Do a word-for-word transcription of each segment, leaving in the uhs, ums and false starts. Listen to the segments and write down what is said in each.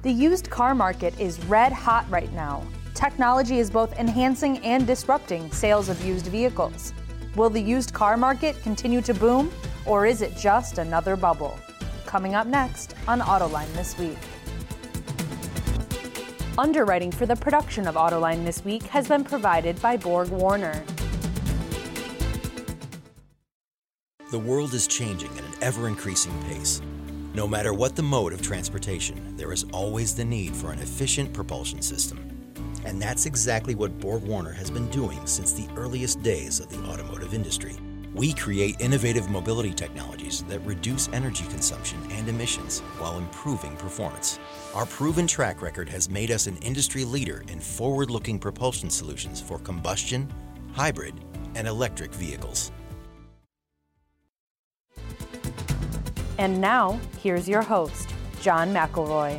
The used car market is red hot right now. Technology is both enhancing and disrupting sales of used vehicles. Will the used car market continue to boom, or is it just another bubble? Coming up next on Autoline This Week. Underwriting for the production of Autoline This Week has been provided by Borg Warner. The world is changing at an ever-increasing pace. No matter what the mode of transportation, there is always the need for an efficient propulsion system. And that's exactly what Borg Warner has been doing since the earliest days of the automotive industry. We create innovative mobility technologies that reduce energy consumption and emissions while improving performance. Our proven track record has made us an industry leader in forward-looking propulsion solutions for combustion, hybrid, and electric vehicles. And now, here's your host, John McElroy.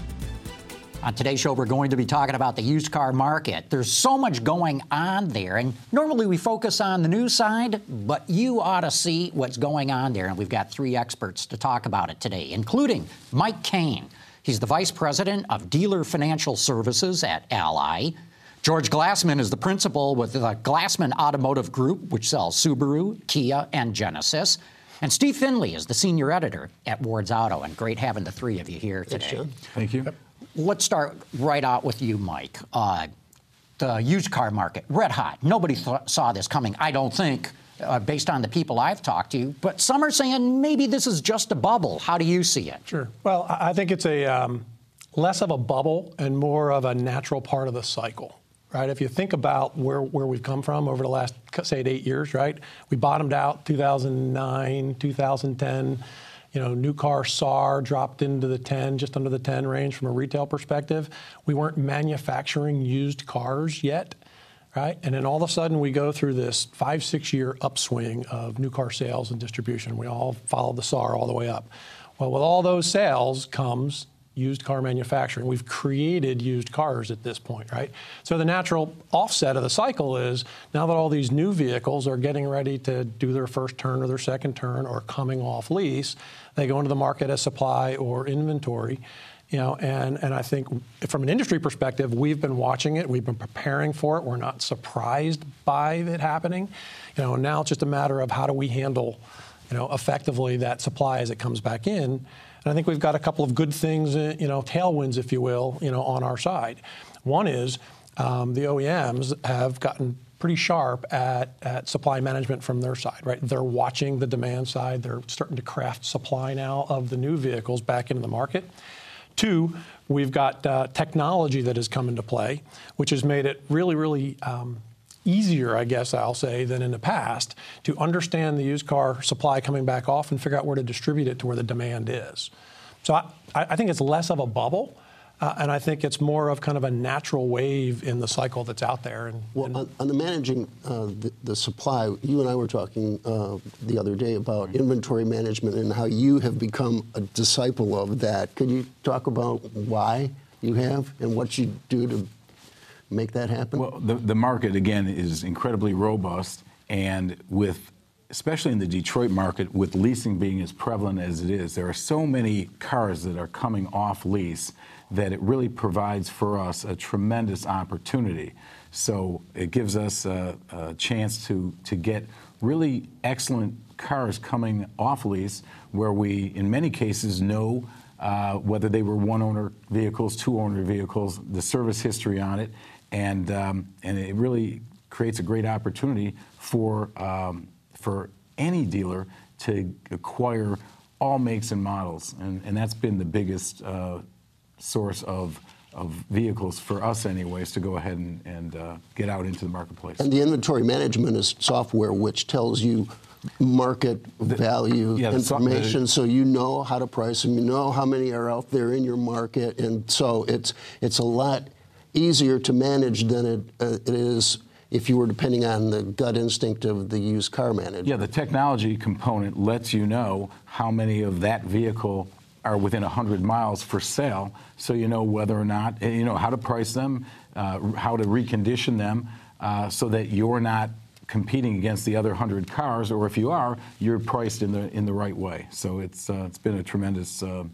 On today's show, we're going to be talking about the used car market. There's so much going on there, and normally we focus on the news side, but you ought to see what's going on there, and we've got three experts to talk about it today, including Mike Kane. He's the Vice President of Dealer Financial Services at Ally. George Glassman is the principal with the Glassman Automotive Group, which sells Subaru, Kia, and Genesis. And Steve Finley is the senior editor at Ward's Auto, and great having the three of you here today. Thanks, John. Thank you. Let's start right out with you, Mike. Uh, the used car market, red hot. Nobody th- saw this coming, I don't think, uh, based on the people I've talked to. But some are saying maybe this is just a bubble. How do you see it? Sure. Well, I think it's a um, less of a bubble and more of a natural part of the cycle, right? If you think about where, where we've come from over the last, say, eight years, right? We bottomed out two thousand nine, two thousand ten. You know, new car S A R dropped into the ten, just under the ten range from a retail perspective. We weren't manufacturing used cars yet, right? And then all of a sudden we go through this five, six year upswing of new car sales and distribution. We all follow the S A R all the way up. Well, with all those sales comes used car manufacturing. We've created used cars at this point, right? So the natural offset of the cycle is now that all these new vehicles are getting ready to do their first turn or their second turn or coming off lease, they go into the market as supply or inventory. You know, and, and I think from an industry perspective, we've been watching it. We've been preparing for it. We're not surprised by it happening. You know, now it's just a matter of how do we handle, you know, effectively that supply as it comes back in. And I think we've got a couple of good things, you know, tailwinds, if you will, you know, on our side. One is um, the O E Ms have gotten pretty sharp at, at supply management from their side, right? They're watching the demand side. They're starting to craft supply now of the new vehicles back into the market. Two, we've got uh, technology that has come into play, which has made it really, really um, easier, I guess I'll say, than in the past to understand the used car supply coming back off and figure out where to distribute it to where the demand is. So I, I think it's less of a bubble, uh, and I think it's more of kind of a natural wave in the cycle that's out there. And, well, and on, on the managing uh, the, the supply, you and I were talking uh, the other day about inventory management and how you have become a disciple of that. Could you talk about why you have and what you do to make that happen? Well, the, the market, again, is incredibly robust, and with, especially in the Detroit market, with leasing being as prevalent as it is, there are so many cars that are coming off lease that it really provides for us a tremendous opportunity. So it gives us a, a chance to, to get really excellent cars coming off lease where we, in many cases, know uh, whether they were one-owner vehicles, two-owner vehicles, the service history on it, And um, and it really creates a great opportunity for um, for any dealer to acquire all makes and models, and, and that's been the biggest uh, source of of vehicles for us, anyways, to go ahead and, and uh, get out into the marketplace. And the inventory management is software which tells you market value the, yeah, information, the, so you know how to price them, you know how many are out there in your market, and so it's it's a lot easier to manage than it, uh, it is if you were depending on the gut instinct of the used car manager. Yeah, the technology component lets you know how many of that vehicle are within one hundred miles for sale, so you know whether or not, you know how to price them, uh, how to recondition them, uh, so that you're not competing against the other one hundred cars, or if you are, you're priced in the in the right way. So it's uh, it's been a tremendous uh,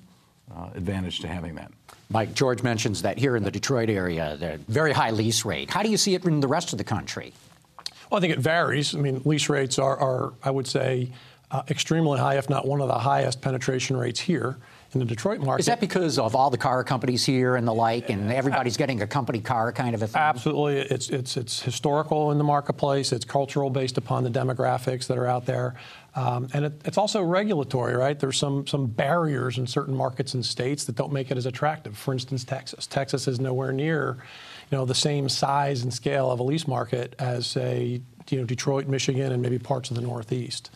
uh, advantage to having that. Mike, George mentions that here in the Detroit area, the very high lease rate. How do you see it in the rest of the country? Well, I think it varies. I mean, lease rates are, are I would say, uh, extremely high, if not one of the highest penetration rates here in the Detroit market. Is that because of all the car companies here and the like, and everybody's getting a company car kind of a thing? Absolutely. It's, it's, it's historical in the marketplace. It's cultural based upon the demographics that are out there. Um, and it, it's also regulatory, right? There's some, some barriers in certain markets and states that don't make it as attractive. For instance, Texas. Texas is nowhere near, you know, the same size and scale of a lease market as, say, you know, Detroit, Michigan, and maybe parts of the Northeast.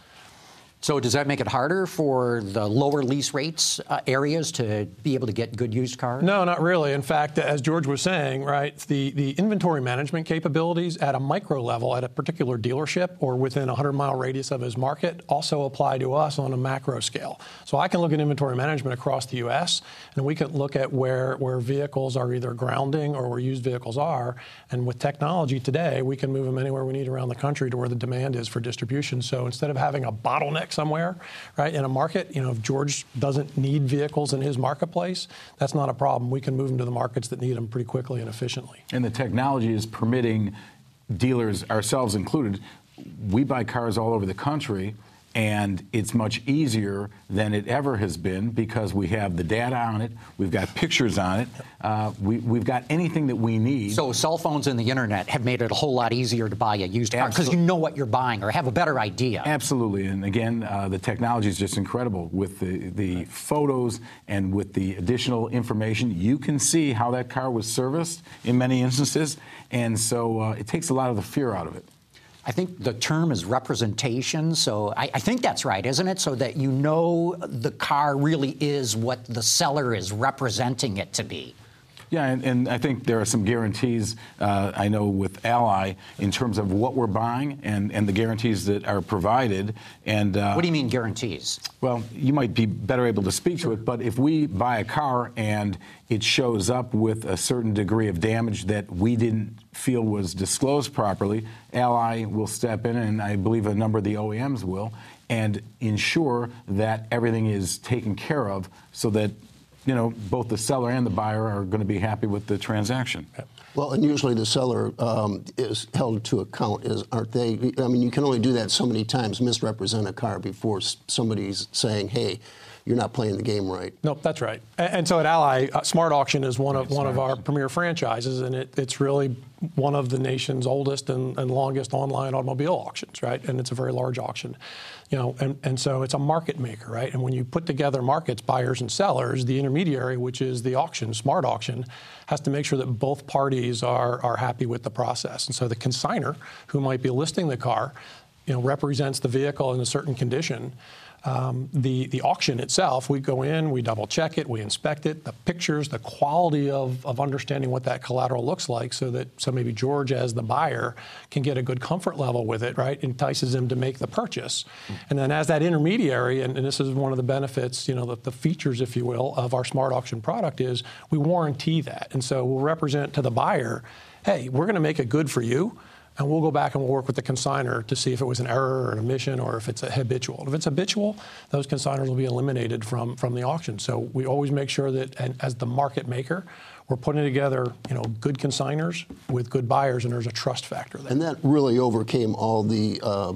So does that make it harder for the lower lease rates uh, areas to be able to get good used cars? No, not really. In fact, as George was saying, right, the, the inventory management capabilities at a micro level at a particular dealership or within a hundred mile radius of his market also apply to us on a macro scale. So I can look at inventory management across the U S and we can look at where, where vehicles are either grounding or where used vehicles are. And with technology today, we can move them anywhere we need around the country to where the demand is for distribution. So instead of having a bottleneck somewhere, right, in a market, you know, if George doesn't need vehicles in his marketplace, that's not a problem. We can move them to the markets that need them pretty quickly and efficiently. And the technology is permitting dealers, ourselves included, we buy cars all over the country, and it's much easier than it ever has been because we have the data on it, we've got pictures on it, uh, we, we've got anything that we need. So cell phones and the internet have made it a whole lot easier to buy a used car because you know what you're buying or have a better idea. Absolutely, and again, uh, the technology is just incredible with the, the photos and with the additional information. You can see how that car was serviced in many instances, and so uh, it takes a lot of the fear out of it. I think the term is representation, so I, I think that's right, isn't it? So that you know the car really is what the seller is representing it to be. Yeah, and, and I think there are some guarantees, uh, I know with Ally, in terms of what we're buying and, and the guarantees that are provided. And uh, what do you mean guarantees? Well, you might be better able to speak to it, but if we buy a car and it shows up with a certain degree of damage that we didn't feel was disclosed properly, Ally will step in, and I believe a number of the O E Ms will, and ensure that everything is taken care of so that, you know, both the seller and the buyer are going to be happy with the transaction. Well, and usually the seller um, is held to account, is, aren't they? I mean, you can only do that so many times, misrepresent a car before somebody's saying, hey, you're not playing the game right. Nope, that's right. And, and so at Ally, uh, Smart Auction is one of one of our premier franchises, and it, it's really one of the nation's oldest and, and longest online automobile auctions, right? And it's a very large auction, you know. And, and so it's a market maker, right? And when you put together markets, buyers and sellers, the intermediary, which is the auction, Smart Auction, has to make sure that both parties are are happy with the process. And so the consignor, who might be listing the car, you know, represents the vehicle in a certain condition. Um, the, the auction itself, we go in, we double check it, we inspect it, the pictures, the quality of, of understanding what that collateral looks like so that so maybe George as the buyer can get a good comfort level with it, right? Entices him to make the purchase. And then as that intermediary, and, and this is one of the benefits, you know, the, the features, if you will, of our Smart Auction product is we warranty that. And so we'll represent to the buyer, hey, we're going to make it good for you. And we'll go back and we'll work with the consignor to see if it was an error or an omission or if it's a habitual. If it's habitual, those consignors will be eliminated from, from the auction. So we always make sure that, and as the market maker, we're putting together, you know, good consignors with good buyers, and there's a trust factor there. And that really overcame all the uh,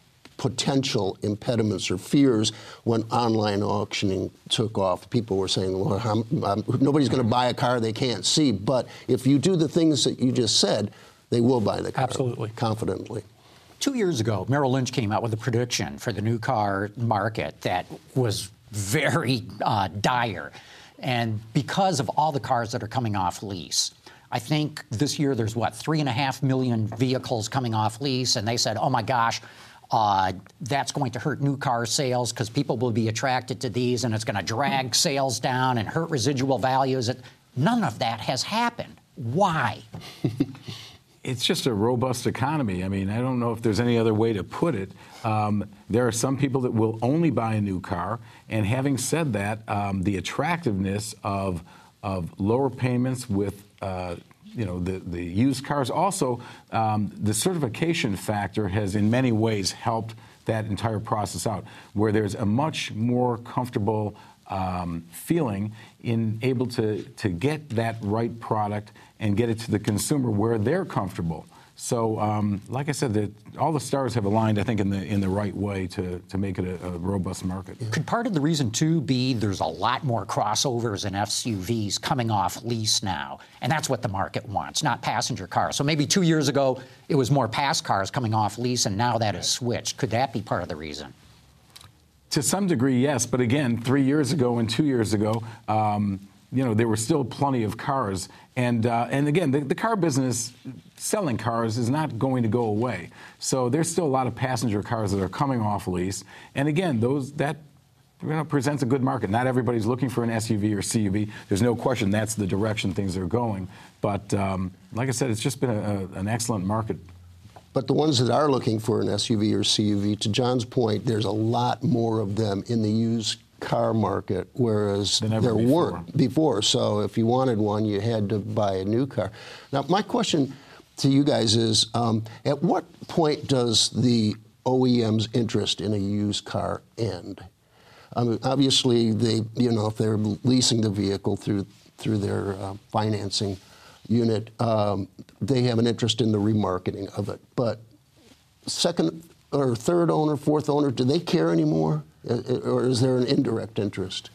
potential impediments or fears when online auctioning took off. People were saying, well, I'm, I'm, nobody's going to buy a car they can't see. But if you do the things that you just said, they will buy the car. Absolutely. Confidently. Two years ago, Merrill Lynch came out with a prediction for the new car market that was very uh, dire. And because of all the cars that are coming off lease, I think this year there's, what, three and a half million vehicles coming off lease. And they said, oh, my gosh, uh, that's going to hurt new car sales because people will be attracted to these, and it's going to drag sales down and hurt residual values. None of that has happened. Why? It's just a robust economy. I mean, I don't know if there's any other way to put it. Um, there are some people that will only buy a new car. And having said that, um, the attractiveness of, of lower payments with, uh, you know, the, the used cars. Also, um, the certification factor has in many ways helped that entire process out, where there's a much more comfortable um, feeling in able to, to get that right product and get it to the consumer where they're comfortable. So, um, like I said, the, all the stars have aligned, I think, in the in the right way to, to make it a, a robust market. Could part of the reason, too, be there's a lot more crossovers and S U Vs coming off lease now, and that's what the market wants, not passenger cars. So maybe two years ago, it was more pass cars coming off lease, and now that has switched. Could that be part of the reason? To some degree, yes. But again, three years ago and two years ago, um, you know, there were still plenty of cars. And uh, and again, the, the car business, selling cars, is not going to go away. So there's still a lot of passenger cars that are coming off lease. And again, those that you know, presents a good market. Not everybody's looking for an S U V or C U V. There's no question that's the direction things are going. But um, like I said, it's just been a, a, an excellent market. But the ones that are looking for an S U V or C U V, to John's point, there's a lot more of them in the used car market, whereas there before. weren't before. So if you wanted one, you had to buy a new car. Now, my question to you guys is, um, at what point does the O E M's interest in a used car end? I mean, obviously, they, you know, if they're leasing the vehicle through through their uh, financing unit, um, they have an interest in the remarketing of it. But second or third owner, fourth owner, do they care anymore? Or is there an indirect interest?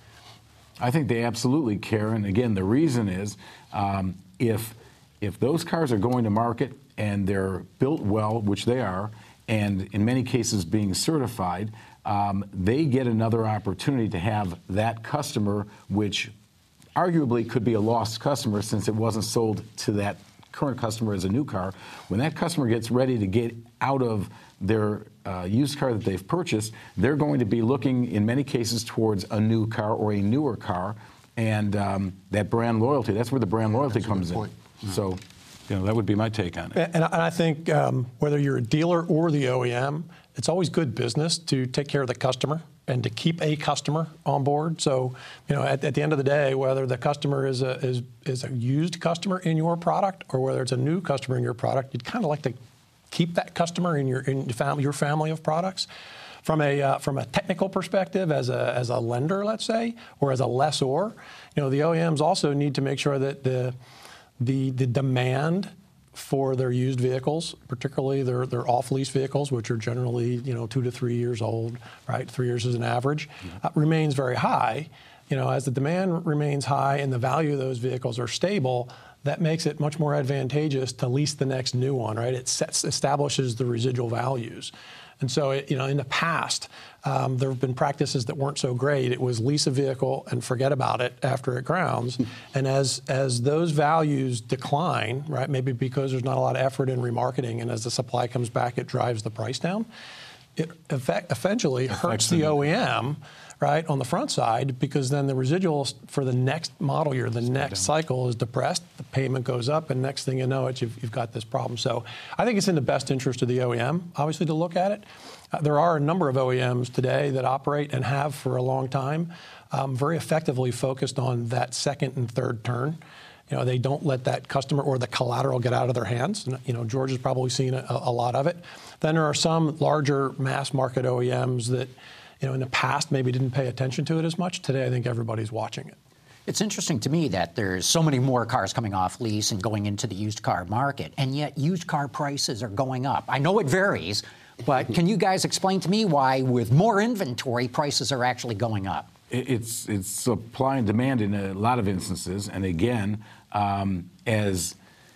I think they absolutely care. And again, the reason is um, if, if those cars are going to market and they're built well, which they are, and in many cases being certified, um, they get another opportunity to have that customer, which arguably could be a lost customer since it wasn't sold to that current customer as a new car. When that customer gets ready to get out of their uh, used car that they've purchased, they're going to be looking in many cases towards a new car or a newer car, and um, that brand loyalty, that's where the brand loyalty comes in. Mm-hmm. So, you know, that would be my take on it. And I think um, whether you're a dealer or the O E M, it's always good business to take care of the customer and to keep a customer on board. So, you know, at, at the end of the day, whether the customer is a is is a used customer in your product or whether it's a new customer in your product, you'd kind of like to keep that customer in your in family, your family of products. From a uh, from a technical perspective, as a as a lender, let's say, or as a lessor, you know, the O E Ms also need to make sure that the the the demand for their used vehicles, particularly their, their off-lease vehicles, which are generally, you know, two to three years old, right? Three years is an average, mm-hmm. uh, remains very high. You know, as the demand remains high and the value of those vehicles are stable, that makes it much more advantageous to lease the next new one, right? It sets, establishes the residual values. And so, it, you know, in the past, um, there have been practices that weren't so great. It was lease a vehicle and forget about it after it grounds. And as as those values decline, right, maybe because there's not a lot of effort in remarketing, and as the supply comes back, it drives the price down. It effect, eventually hurts the O E M, right, on the front side, because then the residuals for the next model year, the next cycle is depressed, the payment goes up, and next thing you know it, you've, you've got this problem. So I think it's in the best interest of the O E M, obviously, to look at it. Uh, there are a number of O E Ms today that operate and have for a long time, um, very effectively focused on that second and third turn. You know, they don't let that customer or the collateral get out of their hands. You know, George has probably seen a, a lot of it. Then there are some larger mass market O E Ms that, you know, in the past maybe didn't pay attention to it as much. Today, I think everybody's watching it. It's interesting to me that there's so many more cars coming off lease and going into the used car market, and yet used car prices are going up. I know it varies, but can you guys explain to me why, with more inventory, prices are actually going up? It's, it's supply and demand in a lot of instances, and again, um, as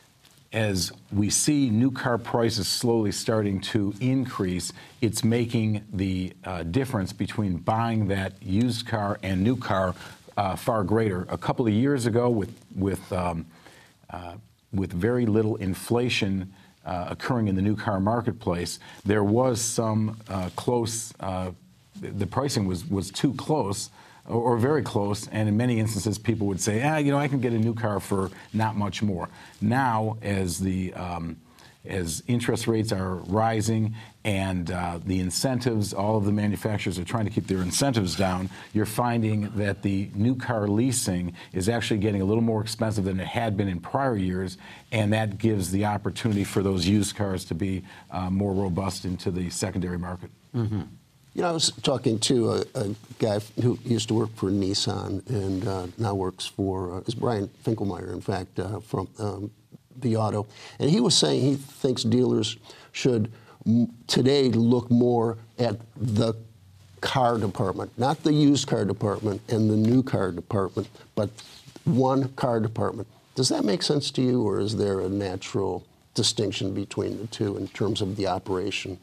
As we see new car prices slowly starting to increase, it's making the uh, difference between buying that used car and new car uh, far greater. A couple of years ago, with with um, uh, with very little inflation uh, occurring in the new car marketplace, there was some uh, close. Uh, the pricing was was too close. Or, or very close, and in many instances, people would say, ah, you know, I can get a new car for not much more. Now, as the um, as interest rates are rising and uh, the incentives, all of the manufacturers are trying to keep their incentives down, you're finding that the new car leasing is actually getting a little more expensive than it had been in prior years, and that gives the opportunity for those used cars to be uh, more robust into the secondary market. Mm-hmm. You know, I was talking to a, a guy who used to work for Nissan and uh, now works for, uh, is Brian Finkelmeyer, in fact, uh, from um, the auto. And he was saying he thinks dealers should m- today look more at the car department, not the used car department and the new car department, but one car department. Does that make sense to you, or is there a natural distinction between the two in terms of the operation?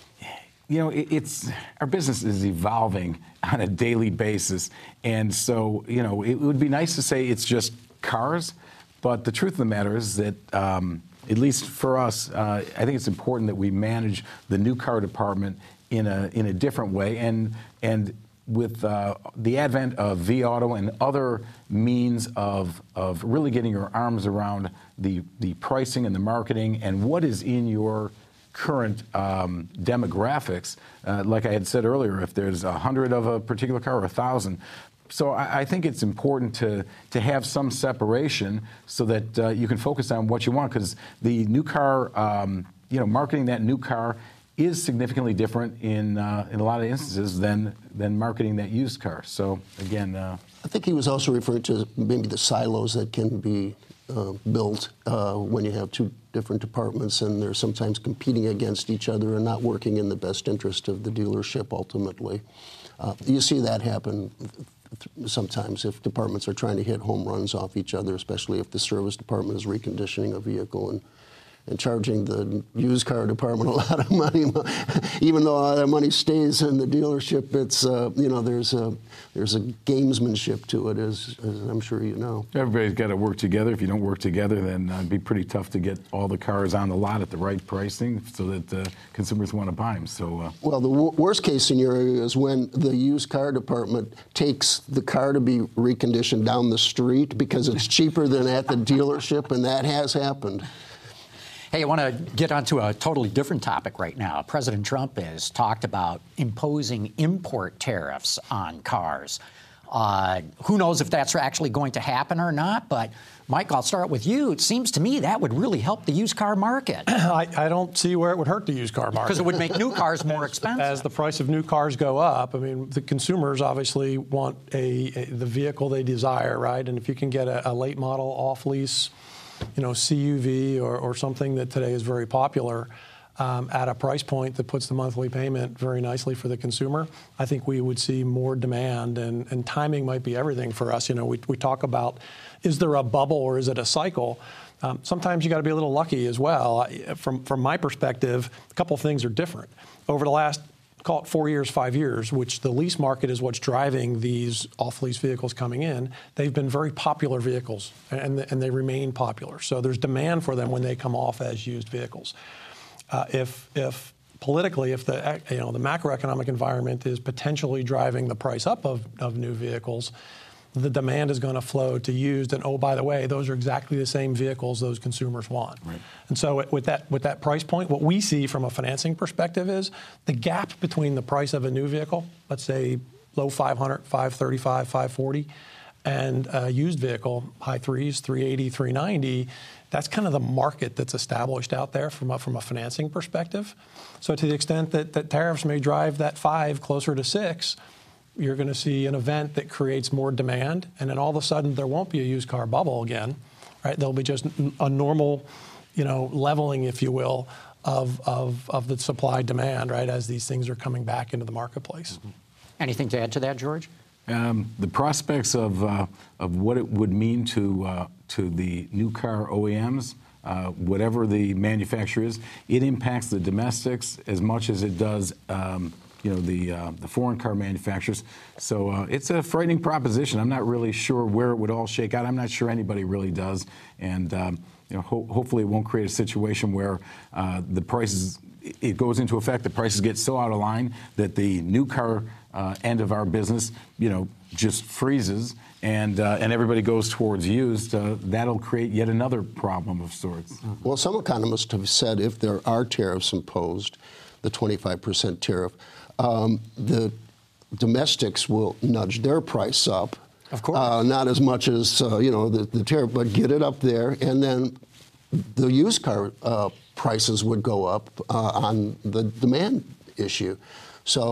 You know, it, it's our business is evolving on a daily basis, and so you know it would be nice to say it's just cars, but the truth of the matter is that um, at least for us, uh, I think it's important that we manage the new car department in a in a different way, and and with uh, the advent of V-Auto and other means of of really getting your arms around the the pricing and the marketing and what is in your current um, demographics, uh, like I had said earlier, if there's a hundred of a particular car or a thousand. So I, I think it's important to to have some separation so that uh, you can focus on what you want, because the new car, um, you know, marketing that new car is significantly different in uh, in a lot of instances than than marketing that used car. So again, uh, I think he was also referring to maybe the silos that can be uh, built uh, when you have two different departments and they're sometimes competing against each other and not working in the best interest of the dealership ultimately. Uh, you see that happen sometimes if departments are trying to hit home runs off each other, especially if the service department is reconditioning a vehicle and and charging the used car department a lot of money, even though all that money stays in the dealership. It's uh, you know there's a there's a gamesmanship to it, as, as I'm sure you know. Everybody's got to work together. If you don't work together, then uh, it'd be pretty tough to get all the cars on the lot at the right pricing, so that uh, consumers want to buy them. So uh, well, the w- worst case scenario is when the used car department takes the car to be reconditioned down the street because it's cheaper than at the dealership, and that has happened. Hey, I want to get onto a totally different topic right now. President Trump has talked about imposing import tariffs on cars. Uh, who knows if that's actually going to happen or not, but Mike, I'll start with you. It seems to me that would really help the used car market. I, I don't see where it would hurt the used car market. Because it would make new cars more expensive. As the price of new cars go up, I mean, the consumers obviously want a, a the vehicle they desire, right? And if you can get a, a late model off-lease, you know, C U V or, or something that today is very popular um, at a price point that puts the monthly payment very nicely for the consumer, I think we would see more demand, and, and timing might be everything for us. You know, we, we talk about, is there a bubble or is it a cycle? Um, sometimes you got to be a little lucky as well. I, from, from my perspective, a couple of things are different. Over the last call it four years, five years, which the lease market is what's driving these off-lease vehicles coming in, they've been very popular vehicles, and, and they remain popular. So there's demand for them when they come off as used vehicles. Uh, if, if politically, if the you know the macroeconomic environment is potentially driving the price up of, of new vehicles, the demand is going to flow to used, and oh, by the way, those are exactly the same vehicles those consumers want. Right. And so with that with that price point, what we see from a financing perspective is the gap between the price of a new vehicle, let's say low five hundred, five thirty-five, five forty, and a used vehicle, high threes, three eighty, three ninety, that's kind of the market that's established out there from a, from a financing perspective. So to the extent that, that tariffs may drive that five closer to six, you're going to see an event that creates more demand, and then all of a sudden there won't be a used car bubble again, right? There'll be just a normal, you know, leveling, if you will, of of, of the supply demand, right, as these things are coming back into the marketplace. Mm-hmm. Anything to add to that, George? Um, the prospects of uh, of what it would mean to uh, to the new car O E Ms, uh, whatever the manufacturer is, it impacts the domestics as much as it does. Um, you know, the uh, the foreign car manufacturers. So uh, it's a frightening proposition. I'm not really sure where it would all shake out. I'm not sure anybody really does. And, um, you know, ho- hopefully it won't create a situation where uh, the prices, it goes into effect, the prices get so out of line that the new car uh, end of our business, you know, just freezes and uh, and everybody goes towards used. Uh, that'll create yet another problem of sorts. Well, some economists have said if there are tariffs imposed, the twenty-five percent tariff, Um, the domestics will nudge their price up. Of course. Uh, not as much as, uh, you know, the, the tariff, but get it up there. And then the used car uh, prices would go up uh, on the demand issue. So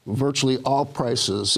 virtually all prices,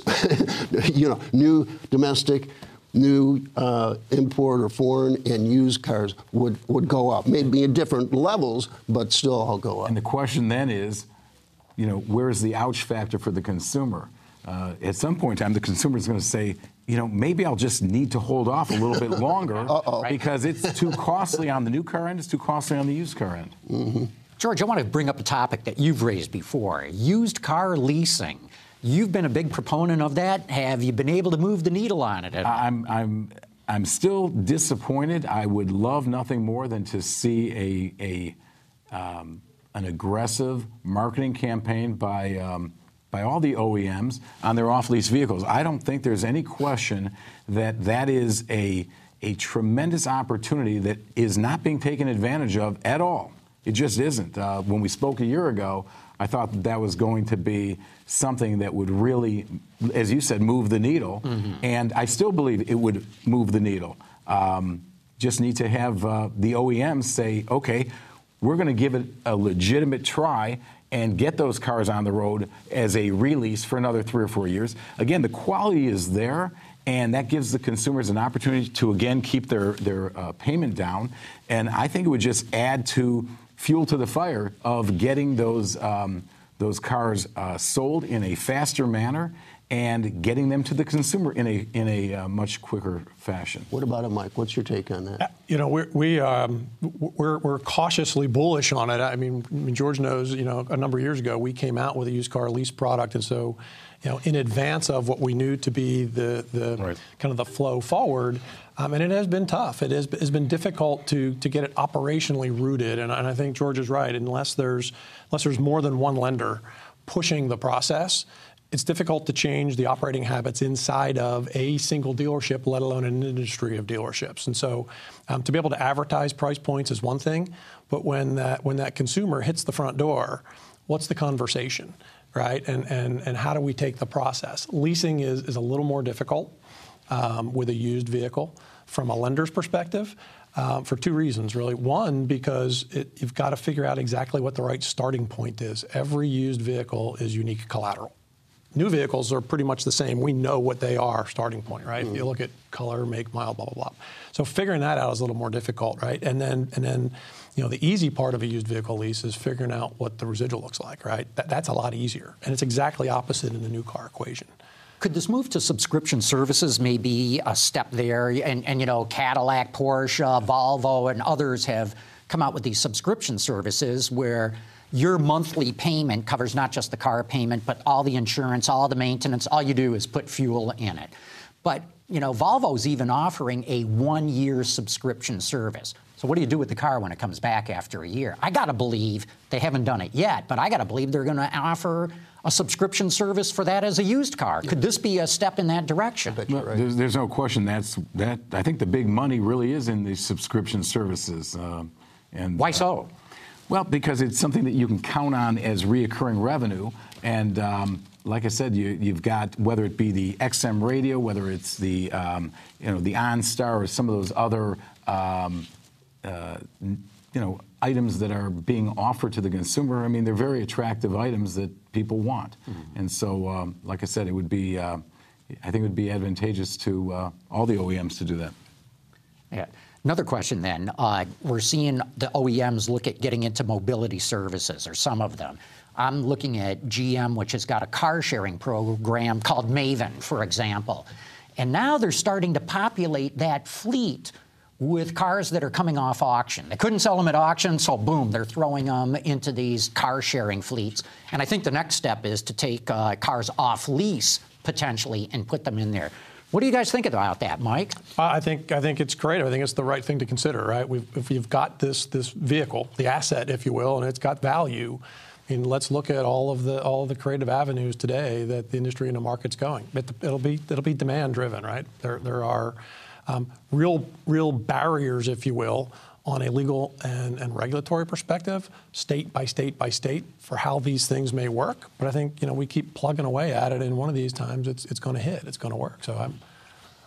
you know, new domestic, new uh, import or foreign and used cars would, would go up. Maybe in different levels, but still all go up. And the question then is, you know, where's the ouch factor for the consumer? Uh, at some point in time, the consumer is going to say, you know, maybe I'll just need to hold off a little bit longer Uh-oh. because it's too costly on the new car end, it's too costly on the used car end. Mm-hmm. George, I want to bring up a topic that you've raised before, used car leasing. You've been a big proponent of that. Have you been able to move the needle on it at all? I'm, I'm, I'm still disappointed. I would love nothing more than to see a, a um, an aggressive marketing campaign by um, by all the O E Ms on their off-lease vehicles. I don't think there's any question that that is a a tremendous opportunity that is not being taken advantage of at all. It just isn't. Uh, when we spoke a year ago, I thought that, that was going to be something that would really, as you said, move the needle. Mm-hmm. And I still believe it would move the needle. Um, just need to have uh, the O E Ms say, okay, we're going to give it a legitimate try and get those cars on the road as a release for another three or four years. Again, the quality is there, and that gives the consumers an opportunity to, again, keep their, their uh, payment down. And I think it would just add to fuel to the fire of getting those um, those cars uh, sold in a faster manner and getting them to the consumer in a in a uh, much quicker fashion. What about it, Mike? What's your take on that? You know, we're, we um, we're we're cautiously bullish on it. I mean, I mean, George knows. You know, a number of years ago, we came out with a used car lease product, and so, you know, in advance of what we knew to be the the right. kind of the flow forward. Um, and it has been tough. It has, has been difficult to to get it operationally rooted. And, and I think George is right. Unless there's unless there's more than one lender pushing the process, it's difficult to change the operating habits inside of a single dealership, let alone an industry of dealerships. And so, um, to be able to advertise price points is one thing, but when that when that consumer hits the front door, what's the conversation, right? And and and how do we take the process? Leasing is is a little more difficult um, with a used vehicle from a lender's perspective, uh, for two reasons, really. One, because it, you've got to figure out exactly what the right starting point is. Every used vehicle is unique collateral. New vehicles are pretty much the same. We know what they are, starting point, right? Mm-hmm. If you look at color, make, mile, blah, blah, blah. So figuring that out is a little more difficult, right? And then, and then, you know, the easy part of a used vehicle lease is figuring out what the residual looks like, right? That, that's a lot easier. And it's exactly opposite in the new car equation. Could this move to subscription services maybe a step there? And, and, you know, Cadillac, Porsche, Volvo, and others have come out with these subscription services where your monthly payment covers not just the car payment, but all the insurance, all the maintenance. All you do is put fuel in it. But, you know, Volvo's even offering a one-year subscription service. So what do you do with the car when it comes back after a year? I got to believe they haven't done it yet, but I got to believe they're going to offer a subscription service for that as a used car. Could this be a step in that direction? I bet you're right. There's, there's no question that's that. I think the big money really is in these subscription services. Uh, and Why so? Uh, well, because it's something that you can count on as reoccurring revenue, and um, like I said, you, you've got, whether it be the X M radio, whether it's the um, you know the OnStar or some of those other um, uh, you know items that are being offered to the consumer. I mean, they're very attractive items that people want, mm-hmm. and so um, like I said, it would be uh, I think it would be advantageous to uh, all the O E Ms to do that. Yeah. Another question then, uh, we're seeing the O E Ms look at getting into mobility services, or some of them. I'm looking at G M, which has got a car sharing program called Maven, for example. And now they're starting to populate that fleet with cars that are coming off auction. They couldn't sell them at auction, so boom, they're throwing them into these car sharing fleets. And I think the next step is to take uh, cars off lease, potentially, and put them in there. What do you guys think about that, Mike? I think I think it's great. I think it's the right thing to consider, right? We've, if you've got this this vehicle, the asset, if you will, and it's got value, I mean, let's look at all of the all of the creative avenues today that the industry and the market's going. It, it'll be it'll be demand driven, right? There there are um, real real barriers, if you will, on a legal and, and regulatory perspective, state by state by state, for how these things may work. But I think, you know, we keep plugging away at it, and one of these times it's it's going to hit, it's going to work. So I'm.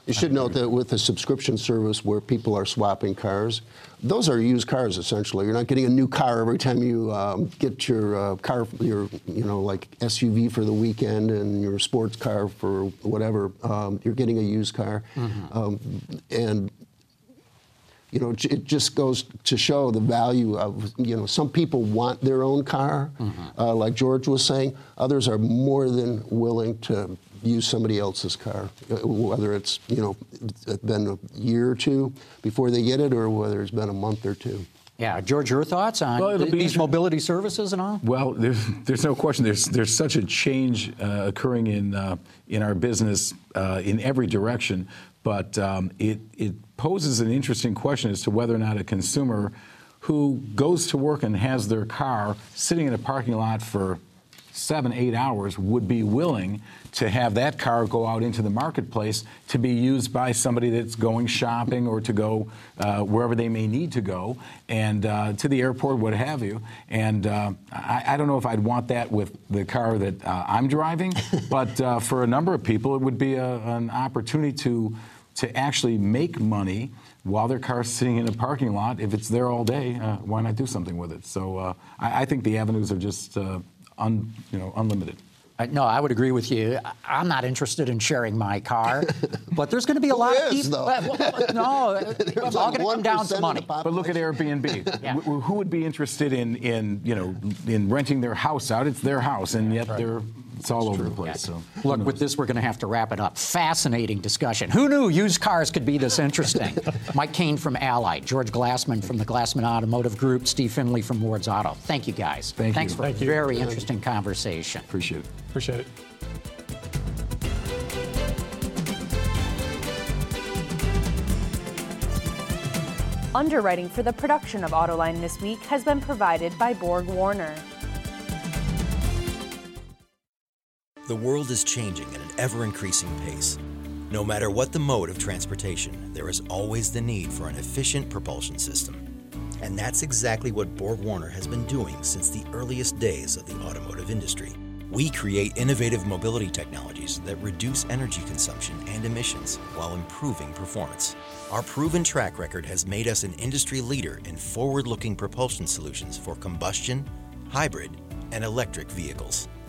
You should note that with the subscription service where people are swapping cars, those are used cars essentially. You're not getting a new car every time you um, get your uh, car, your you know like S U V for the weekend and your sports car for whatever. Um, you're getting a used car, mm-hmm. um, and you know it just goes to show the value of you know some people want their own car, mm-hmm. uh, like George was saying. Others are more than willing to use somebody else's car, whether it's, you know, it's been a year or two before they get it or whether it's been a month or two. Yeah, George, your thoughts on well, th- these mobility services and all? Well, there's, there's no question. There's there's such a change uh, occurring in uh, in our business uh, in every direction, but um, it it poses an interesting question as to whether or not a consumer who goes to work and has their car sitting in a parking lot for seven, eight hours would be willing to have that car go out into the marketplace to be used by somebody that's going shopping or to go uh, wherever they may need to go, and uh, to the airport, what have you. And uh, I, I don't know if I'd want that with the car that uh, I'm driving, but uh, for a number of people, it would be a, an opportunity to to actually make money while their car's sitting in a parking lot. If it's there all day, uh, why not do something with it? So uh, I, I think the avenues are just uh, un, you know, unlimited. Uh, no, I would agree with you. I- I'm not interested in sharing my car, but there's going to be a lot Who of is, people. though? Well, well, no, it's all like going to come down to one percent of money. the But look at Airbnb. Yeah. Wh- Who would be interested in, in, you know, in renting their house out? It's their house, and yet they're it's all over the place. So Look, with this, we're going to have to wrap it up. Fascinating discussion. Who knew used cars could be this interesting? Mike Kane from Ally, George Glassman from the Glassman Automotive Group, Steve Finley from Ward's Auto. Thank you, guys. Thank you. Thanks for Thank a you. very interesting conversation. appreciate it. Appreciate it. Underwriting for the production of Autoline this week has been provided by Borg Warner. The world is changing at an ever-increasing pace. No matter what the mode of transportation, there is always the need for an efficient propulsion system. And that's exactly what Borg Warner has been doing since the earliest days of the automotive industry. We create innovative mobility technologies that reduce energy consumption and emissions while improving performance. Our proven track record has made us an industry leader in forward-looking propulsion solutions for combustion, hybrid, and electric vehicles.